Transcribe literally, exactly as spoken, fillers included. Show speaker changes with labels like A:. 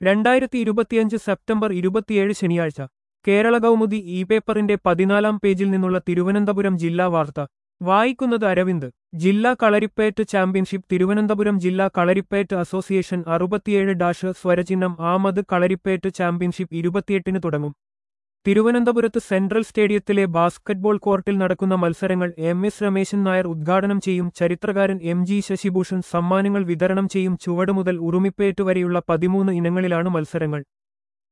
A: രണ്ടായിരത്തി ഇരുപത്തിയഞ്ച് സെപ്റ്റംബർ ഇരുപത്തിയേഴ് ശനിയാഴ്ച കേരള കൗമുദി ഇ പേപ്പറിന്റെ പതിനാലാം പേജിൽ നിന്നുള്ള തിരുവനന്തപുരം ജില്ലാ വാർത്ത വായിക്കുന്നത് അരവിന്ദ്. ജില്ലാ കളരിപ്പയറ്റ് ചാമ്പ്യൻഷിപ്പ് തിരുവനന്തപുരം ജില്ലാ കളരിപ്പയറ്റ് അസോസിയേഷൻ അറുപത്തിയേഴ് ഡാഷ് സ്വരചിഹ്നം ആമത് കളരിപ്പയറ്റ് ചാമ്പ്യൻഷിപ്പ് ഇരുപത്തിയെട്ടിന് തുടങ്ങും. തിരുവനന്തപുരത്ത് സെൻട്രൽ സ്റ്റേഡിയത്തിലെ ബാസ്കറ്റ്ബോൾ കോർട്ടിൽ നടക്കുന്ന മത്സരങ്ങൾ എം എസ് രമേശൻ നായർ ഉദ്ഘാടനം ചെയ്യും. ചരിത്രകാരൻ എം ജി ശശിഭൂഷൺ സമ്മാനങ്ങൾ വിതരണം ചെയ്യും. ചുവട് മുതൽ ഉറുമിപ്പയറ്റ് വരെയുള്ള പതിമൂന്ന് ഇനങ്ങളിലാണ് മത്സരങ്ങൾ.